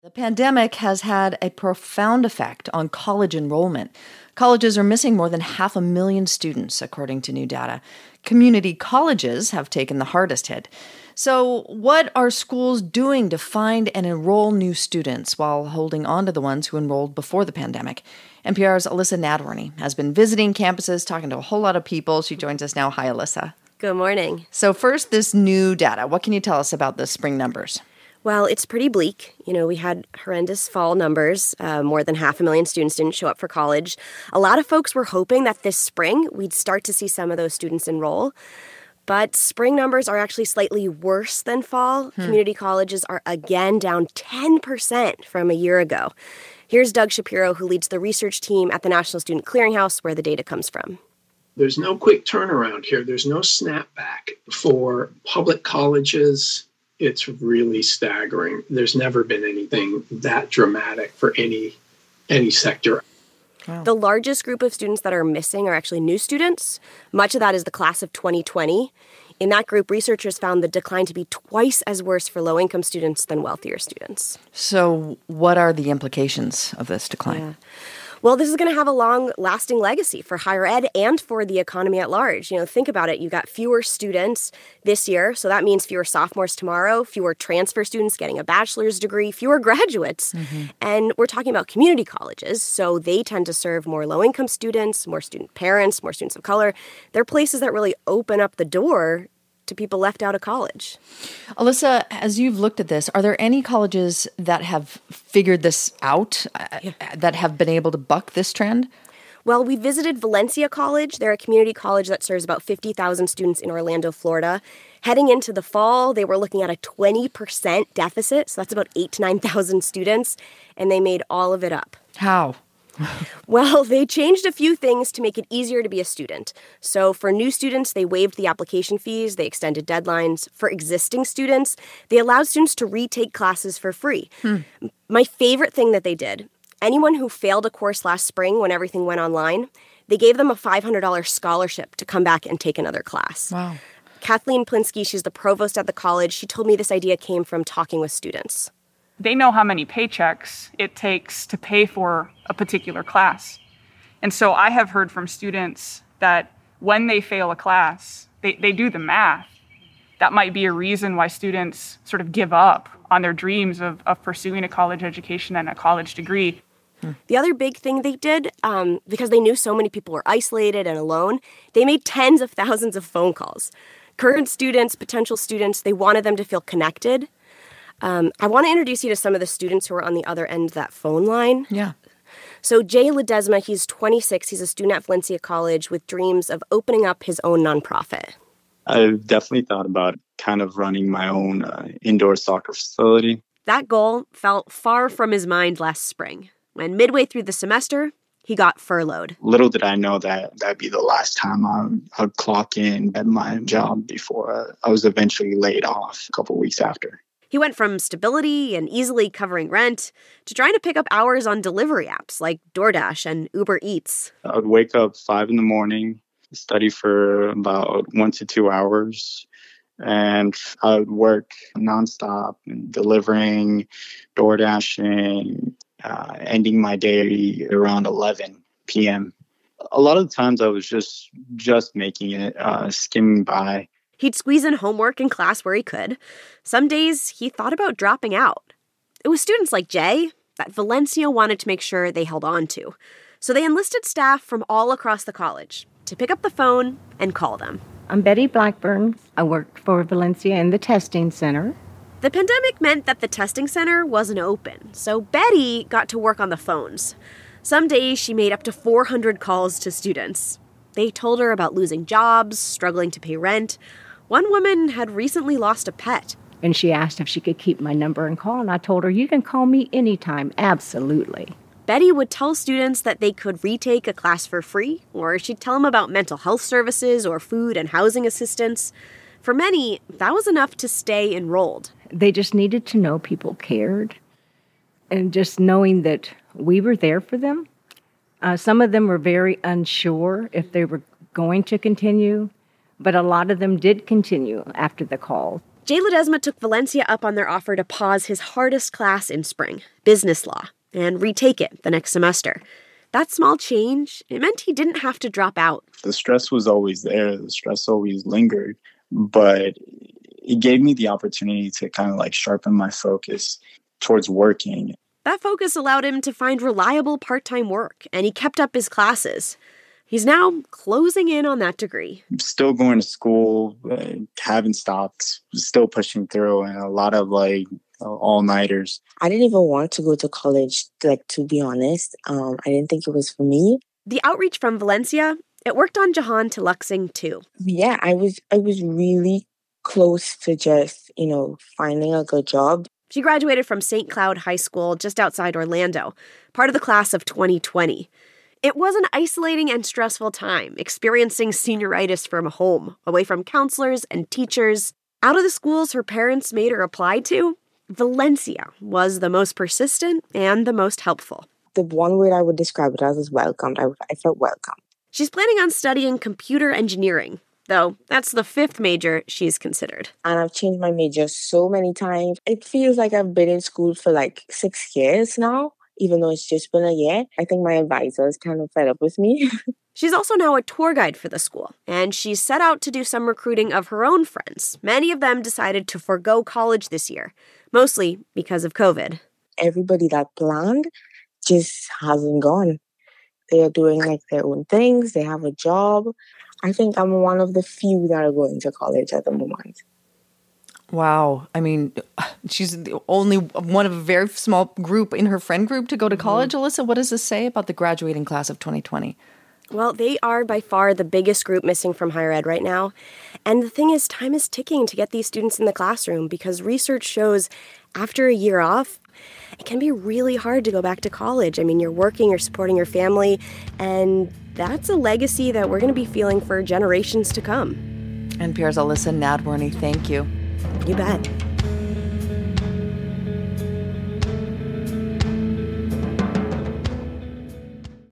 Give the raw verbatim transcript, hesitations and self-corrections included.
The pandemic has had a profound effect on college enrollment. Colleges are missing more than half a million students, according to new data. Community colleges have taken the hardest hit. So, what are schools doing to find and enroll new students while holding on to the ones who enrolled before the pandemic? N P R's Alyssa Nadworny has been visiting campuses, talking to a whole lot of people. She joins us now. Hi, Alyssa. Good morning. So first, this new data. What can you tell us about the spring numbers? Well, it's pretty bleak. You know, we had horrendous fall numbers. Uh, more than half a million students didn't show up for college. A lot of folks were hoping that this spring we'd start to see some of those students enroll. But spring numbers are actually slightly worse than fall. Hmm. Community colleges are again down ten percent from a year ago. Here's Doug Shapiro, who leads the research team at the National Student Clearinghouse, where the data comes from. There's no quick turnaround here. There's no snapback. For public colleges, it's really staggering. There's never been anything that dramatic for any any sector. Wow. The largest group of students that are missing are actually new students. Much of that is the class of twenty twenty. In that group, researchers found the decline to be twice as worse for low-income students than wealthier students. So what are the implications of this decline? Yeah. Well, this is going to have a long-lasting legacy for higher ed and for the economy at large. You know, think about it. You got fewer students this year, so that means fewer sophomores tomorrow, fewer transfer students getting a bachelor's degree, fewer graduates. Mm-hmm. And we're talking about community colleges, so they tend to serve more low-income students, more student parents, more students of color. They're places that really open up the door to people left out of college. Alyssa, as you've looked at this, are there any colleges that have figured this out, yeah. uh, that have been able to buck this trend? Well, we visited Valencia College. They're a community college that serves about fifty thousand students in Orlando, Florida. Heading into the fall, they were looking at a twenty percent deficit, so that's about eight to nine thousand students, and they made all of it up. How? Well, they changed a few things to make it easier to be a student. So for new students, they waived the application fees, they extended deadlines. For existing students, they allowed students to retake classes for free. Hmm. My favorite thing that they did, anyone who failed a course last spring when everything went online, they gave them a five hundred dollars scholarship to come back and take another class. Wow. Kathleen Plinsky, she's the provost at the college. She told me this idea came from talking with students. They know how many paychecks it takes to pay for a particular class. And so I have heard from students that when they fail a class, they, they do the math. That might be a reason why students sort of give up on their dreams of, of pursuing a college education and a college degree. Hmm. The other big thing they did, um, because they knew so many people were isolated and alone, they made tens of thousands of phone calls. Current students, potential students, they wanted them to feel connected. Um, I want to introduce you to some of the students who are on the other end of that phone line. Yeah. So Jay Ledesma, he's twenty-six. He's a student at Valencia College with dreams of opening up his own nonprofit. I've definitely thought about kind of running my own uh, indoor soccer facility. That goal felt far from his mind last spring, when midway through the semester, he got furloughed. Little did I know that that'd be the last time I would clock in at my job before I was eventually laid off a couple weeks after. He went from stability and easily covering rent to trying to pick up hours on delivery apps like DoorDash and Uber Eats. I would wake up five in the morning, study for about one to two hours, and I would work nonstop, delivering, DoorDashing, uh, ending my day around eleven p.m. A lot of the times I was just just making it, uh, skimming by. He'd squeeze in homework and class where he could. Some days, he thought about dropping out. It was students like Jay that Valencia wanted to make sure they held on to. So they enlisted staff from all across the college to pick up the phone and call them. I'm Betty Blackburn. I work for Valencia in the testing center. The pandemic meant that the testing center wasn't open, so Betty got to work on the phones. Some days, she made up to four hundred calls to students. They told her about losing jobs, struggling to pay rent. One woman had recently lost a pet. And she asked if she could keep my number and call, and I told her, you can call me anytime, absolutely. Betty would tell students that they could retake a class for free, or she'd tell them about mental health services or food and housing assistance. For many, that was enough to stay enrolled. They just needed to know people cared, and just knowing that we were there for them. Uh, some of them were very unsure if they were going to continue, but a lot of them did continue after the call. Jay Ledesma took Valencia up on their offer to pause his hardest class in spring, business law, and retake it the next semester. That small change, it meant he didn't have to drop out. The stress was always there. The stress always lingered. But it gave me the opportunity to kind of like sharpen my focus towards working. That focus allowed him to find reliable part-time work, and he kept up his classes. He's now closing in on that degree. I'm still going to school, uh, haven't stopped, still pushing through, and a lot of like all-nighters. I didn't even want to go to college, like, to be honest. Um, I didn't think it was for me. The outreach from Valencia, it worked on Jahan Tiluksing too. Yeah, I was I was really close to just, you know, finding a good job. She graduated from Saint Cloud High School just outside Orlando, part of the class of twenty twenty. It was an isolating and stressful time, experiencing senioritis from home, away from counselors and teachers. Out of the schools her parents made her apply to, Valencia was the most persistent and the most helpful. The one word I would describe it as is welcomed. I, I felt welcome. She's planning on studying computer engineering, though that's the fifth major she's considered. And I've changed my major so many times. It feels like I've been in school for like six years now. Even though it's just been a year. I think my advisor is kind of fed up with me. She's also now a tour guide for the school, and she's set out to do some recruiting of her own friends. Many of them decided to forego college this year, mostly because of COVID. Everybody that planned just hasn't gone. They are doing like their own things. They have a job. I think I'm one of the few that are going to college at the moment. Wow. I mean, she's the only one of a very small group in her friend group to go to college. Mm-hmm. Alyssa, what does this say about the graduating class of twenty twenty? Well, they are by far the biggest group missing from higher ed right now. And the thing is, time is ticking to get these students in the classroom because research shows after a year off, it can be really hard to go back to college. I mean, you're working, you're supporting your family, and that's a legacy that we're going to be feeling for generations to come. N P R's Alyssa Nadworny, thank you. You bet.